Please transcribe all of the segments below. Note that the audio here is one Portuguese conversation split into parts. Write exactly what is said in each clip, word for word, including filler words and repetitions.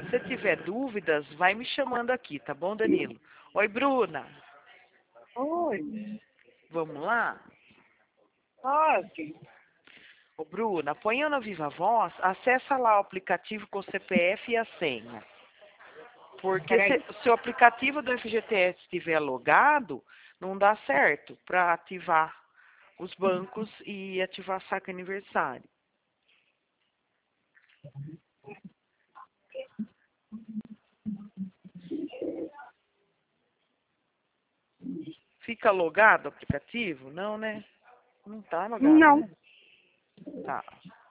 Se tiver dúvidas, vai me chamando aqui, tá bom, Danilo? Oi, Bruna. Oi. Vamos lá? Pode. Ô, Bruna, põe na Viva Voz, acessa lá o aplicativo com o C P F e a senha. Porque Peraí. se o seu aplicativo do F G T S estiver logado, não dá certo para ativar os bancos e ativar saque aniversário. Fica logado o aplicativo? Não, né? Não tá logado, Não. né? Tá.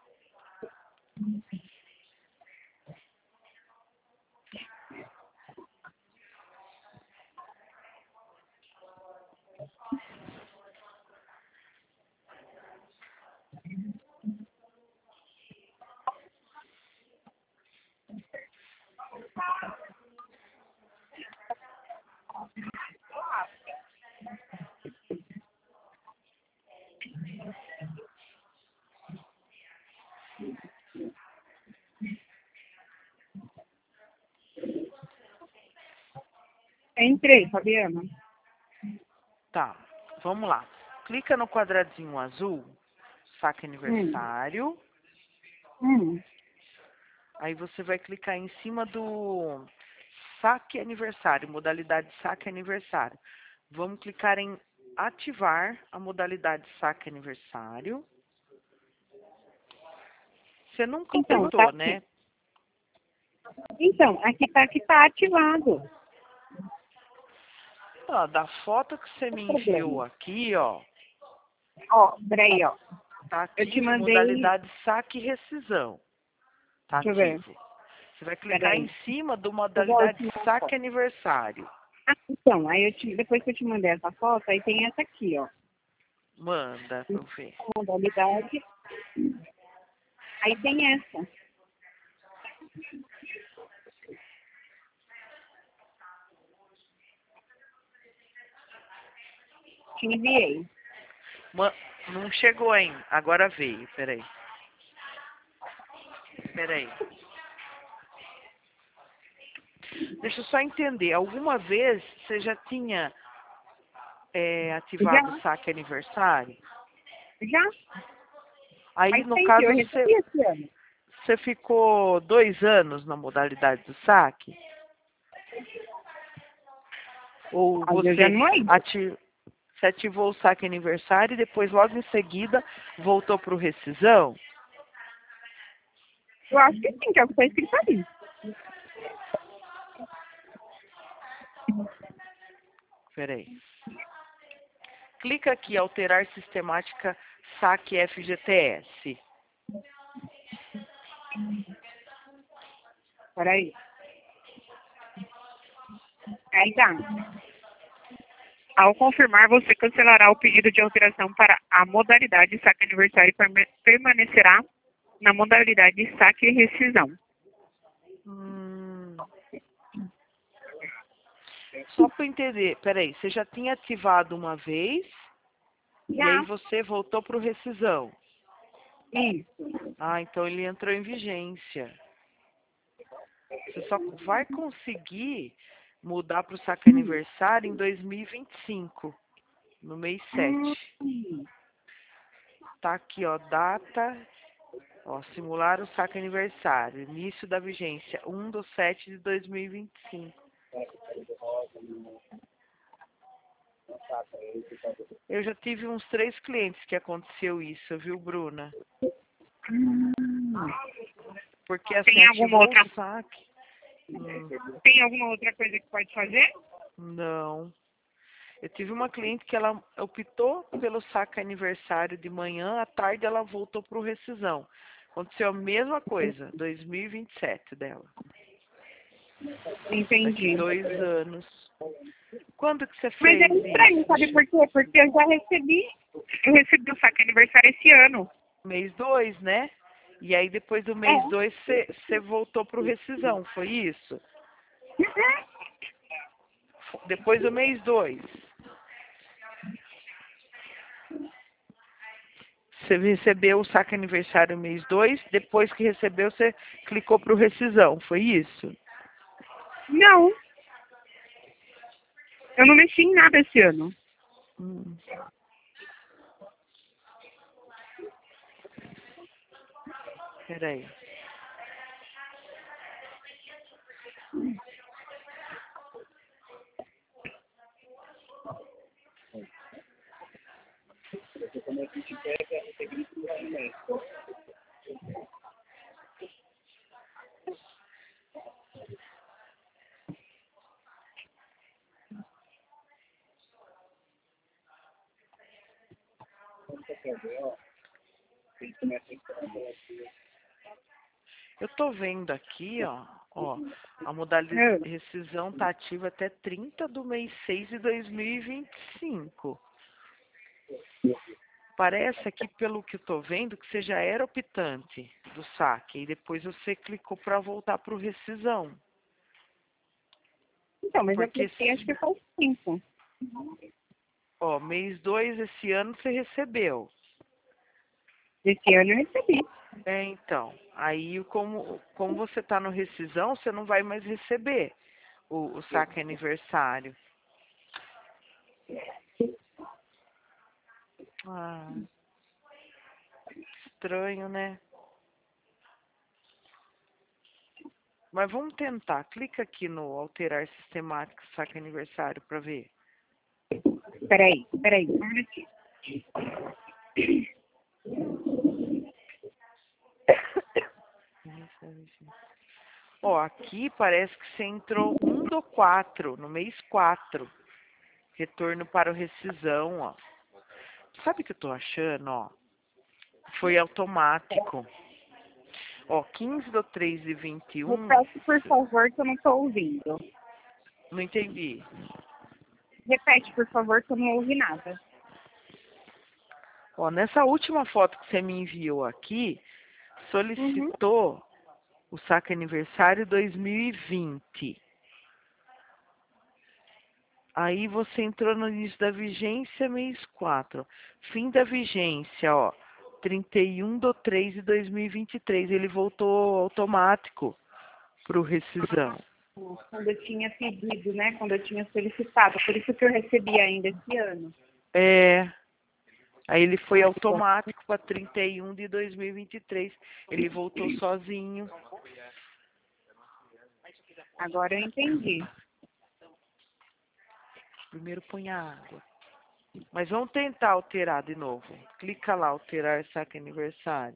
Entrei, Fabiana. Tá. Vamos lá. Clica no quadradinho azul, saque aniversário. Hum. Hum. Aí você vai clicar em cima do saque aniversário, modalidade saque aniversário. Vamos clicar em ativar a modalidade saque aniversário. Você nunca Então, apertou, tá aqui. né? Então, aqui tá que tá ativado. Ó, da foto que você me enviou aqui, ó, Ó, peraí, ó. tá Eu te ativo mandei. modalidade saque e rescisão. Tá Deixa eu ver. ativo. Você vai clicar Peraí. em cima do Eu vou modalidade te mandar a saque foto. aniversário. Ah, então, aí eu te, depois que eu te mandei essa foto, aí tem essa aqui, ó. Manda pra eu ver. Modalidade. Aí tem essa. Te enviei. Ma- Não chegou ainda. Agora veio. Peraí. Peraí. Deixa eu só entender. Alguma vez você já tinha é, ativado o Já? saque aniversário? Já? Aí, Mas no tem que eu caso, você, recebi esse ano. você ficou dois anos na modalidade do saque? Ou Mas eu já você, não lembro. ati- você ativou o saque aniversário e depois, logo em seguida, voltou para o rescisão? Eu acho que sim, que é o que tá escrito ali. Peraí. Clica aqui, alterar sistemática saque F G T S. Peraí. Aí tá. Ao confirmar, você cancelará o pedido de alteração para a modalidade saque aniversário e perma- permanecerá na modalidade saque e rescisão. Hum, só para entender, peraí, você já tinha ativado uma vez e aí Já. você voltou para o rescisão. Isso. Ah, então ele entrou em vigência. Você só vai conseguir mudar para o saque Hum. aniversário em dois mil e vinte e cinco, no mês Hum. sete. Tá aqui, ó, data, ó, simular o saque aniversário, início da vigência, um de sete de dois mil e vinte e cinco. Eu já tive uns três clientes que aconteceu isso, viu, Bruna? Hum. Porque assim, Tem alguma ativou outra, o saque. Hum, tem alguma outra coisa que pode fazer? não. Eu tive uma cliente que ela optou pelo saque aniversário de manhã, à tarde ela voltou para o rescisão. Aconteceu a mesma coisa, dois mil e vinte e sete dela. Daqui Entendi. dois anos. Quando que você Mas é fez estranho, isso? sabe Deixa por quê? Porque eu já recebi, eu recebi o saque aniversário esse ano. mês dois, né? E aí depois do mês É. dois você voltou para o rescisão, foi isso? Depois do mês dois. Você recebeu o saque aniversário mês dois, depois que recebeu você clicou para o rescisão, foi isso? Não, eu não mexi em nada esse ano. Hum. Peraí. Eu tô vendo aqui, ó, ó, a modalidade É. de rescisão tá ativa até trinta do mês seis de dois mil e vinte e cinco. Parece aqui, pelo que eu tô vendo, que você já era optante do saque e depois você clicou para voltar para o rescisão. Então, mas eu Porque, apliquei acho que faz cinco. ó, mês dois esse ano você recebeu. Esse ano eu recebi. É, então, aí como, como você tá no rescisão, você não vai mais receber o, o saque aniversário. Ah, estranho, né? Mas vamos tentar. Clica aqui no alterar sistemático saque aniversário para ver. Peraí, peraí, um minutinho. Ó, aqui parece que você entrou um do quatro, no mês quatro. Retorno para o rescisão, ó. Sabe o que eu tô achando, ó? Foi automático. Ó, quinze do três de vinte e um. Repete, por favor, que eu não tô ouvindo. Não entendi. Repete, por favor, que eu não ouvi nada. Ó, nessa última foto que você me enviou aqui, Uhum. solicitou o saque aniversário dois mil e vinte. Aí você entrou no início da vigência, mês quatro. Fim da vigência, ó. trinta e um de três de dois mil e vinte e três. Ele voltou automático pro rescisão. Quando eu tinha pedido, né? Quando eu tinha solicitado. Por isso que eu recebi ainda esse ano. É. Aí ele foi automático para trinta e um de dois mil e vinte e três. Ele voltou sozinho. Agora eu entendi. Primeiro põe a água. Mas vamos tentar alterar de novo. Clica lá, alterar saque aniversário.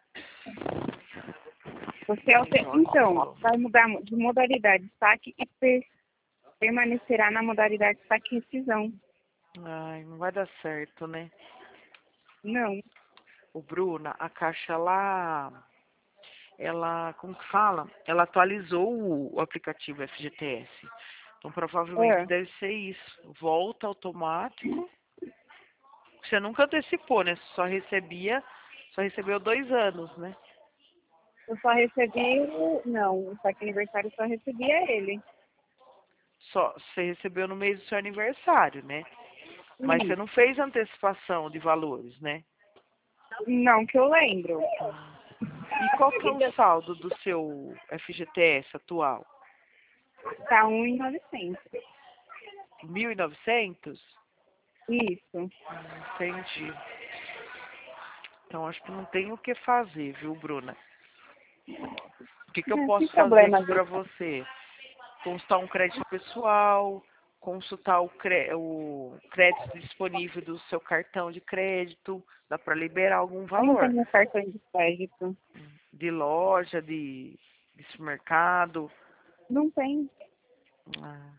Você alter... Então, vai mudar de modalidade saque e per... permanecerá na modalidade saque e rescisão. Ai, não vai dar certo, né? Não. O Bruna, a caixa lá, ela, como que fala? Ela atualizou o, o aplicativo F G T S. Então provavelmente É. deve ser isso. Volta automático. Você nunca antecipou, né? Você só recebia, só recebeu dois anos, né? Eu só recebi o... Não, o saque aniversário eu só recebia ele. Só, você recebeu no mês do seu aniversário, né? Mas você Sim. não fez antecipação de valores, né? Não que eu lembro. E qual que é o saldo do seu F G T S atual? Tá um e novecentos. mil e novecentos? Isso. Entendi. Então acho que não tem o que fazer, viu, Bruna? O que, que eu Não tem posso fazer problema, aqui viu? para você? Consultar um crédito pessoal, consultar o, cré o crédito disponível do seu cartão de crédito, dá para liberar algum Eu não valor. tenho cartão de crédito. De loja, de, de supermercado. Não tem. Ah.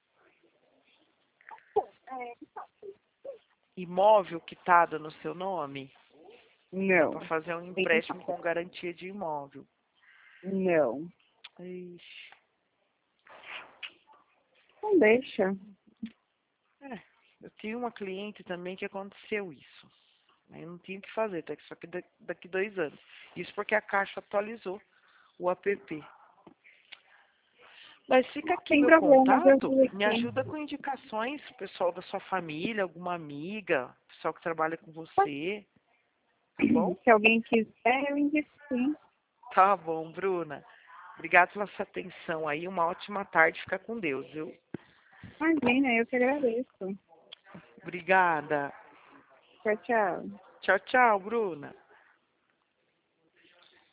Imóvel quitado no seu nome? Dá Não. para fazer um Tem empréstimo com garantia de imóvel. Não. Ixi. Não deixa. É, eu tinha uma cliente também que aconteceu isso. Aí eu não tinha o que fazer, tá? Só que da- daqui dois anos. Isso porque a Caixa atualizou o app. Mas fica aqui Sem meu problema, eu contato, vi me aqui. ajuda com indicações, pessoal da sua família, alguma amiga, pessoal que trabalha com Tá. você, tá bom? Se alguém quiser, eu indico sim. Tá bom, Bruna. Obrigada pela sua atenção aí. Uma ótima tarde. Fica com Deus, viu? Imagina, eu que agradeço. Obrigada. Tchau, tchau. Tchau, tchau, Bruna.